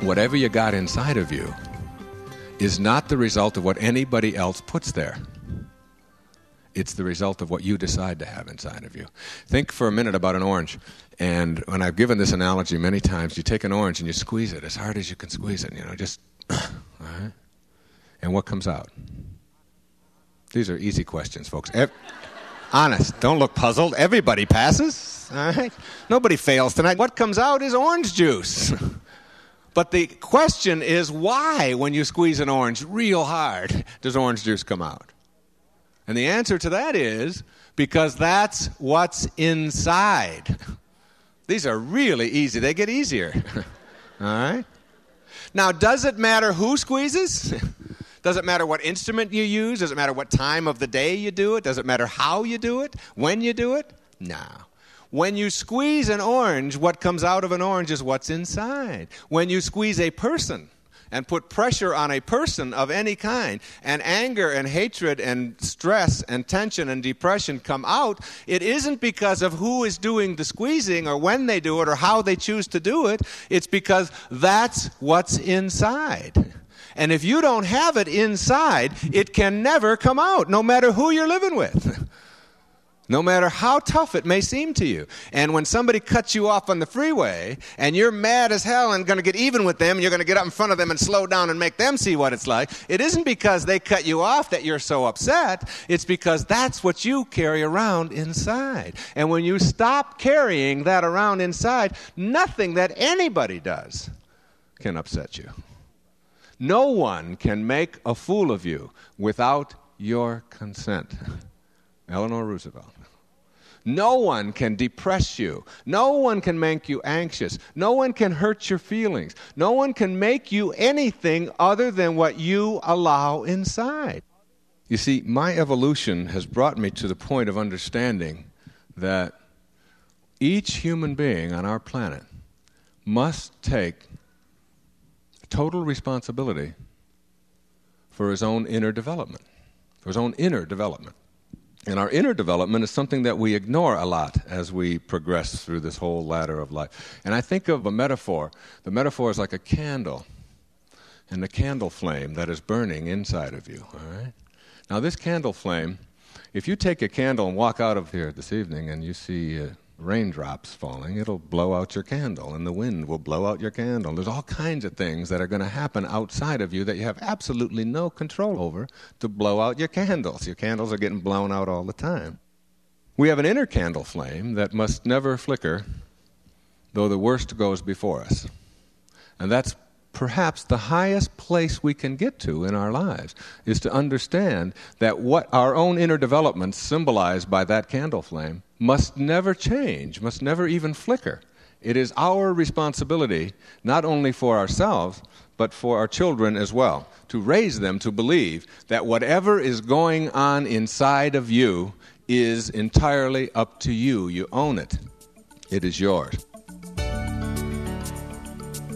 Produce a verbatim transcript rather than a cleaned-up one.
whatever you got inside of you is not the result of what anybody else puts there. It's the result of what you decide to have inside of you. Think for a minute about an orange. And when I've given this analogy many times, you take an orange and you squeeze it as hard as you can squeeze it, you know, just, all right? And what comes out? These are easy questions, folks. Ev- Honest, don't look puzzled. Everybody passes, all right? Nobody fails tonight. What comes out is orange juice. But the question is, why, when you squeeze an orange real hard, does orange juice come out? And the answer to that is because that's what's inside. These are really easy. They get easier. All right? Now, does it matter who squeezes? Does it matter what instrument you use? Does it matter what time of the day you do it? Does it matter how you do it? When you do it? No. When you squeeze an orange, what comes out of an orange is what's inside. When you squeeze a person and put pressure on a person of any kind, and anger and hatred and stress and tension and depression come out, it isn't because of who is doing the squeezing or when they do it or how they choose to do it. It's because that's what's inside. And if you don't have it inside, it can never come out, no matter who you're living with. No matter how tough it may seem to you. And when somebody cuts you off on the freeway and you're mad as hell and going to get even with them, and you're going to get up in front of them and slow down and make them see what it's like, it isn't because they cut you off that you're so upset. It's because that's what you carry around inside. And when you stop carrying that around inside, nothing that anybody does can upset you. No one can make a fool of you without your consent. Eleanor Roosevelt. No one can depress you. No one can make you anxious. No one can hurt your feelings. No one can make you anything other than what you allow inside. You see, my evolution has brought me to the point of understanding that each human being on our planet must take total responsibility for his own inner development, for his own inner development. And our inner development is something that we ignore a lot as we progress through this whole ladder of life. And I think of a metaphor. The metaphor is like a candle, and the candle flame that is burning inside of you, all right? Now, this candle flame, if you take a candle and walk out of here this evening and you see uh, raindrops falling, it'll blow out your candle, and the wind will blow out your candle. There's all kinds of things that are going to happen outside of you that you have absolutely no control over to blow out your candles. Your candles are getting blown out all the time. We have an inner candle flame that must never flicker, though the worst goes before us. And that's perhaps the highest place we can get to in our lives, is to understand that what our own inner development, symbolized by that candle flame, must never change, must never even flicker. It is our responsibility, not only for ourselves, but for our children as well, to raise them to believe that whatever is going on inside of you is entirely up to you. You own it. It is yours.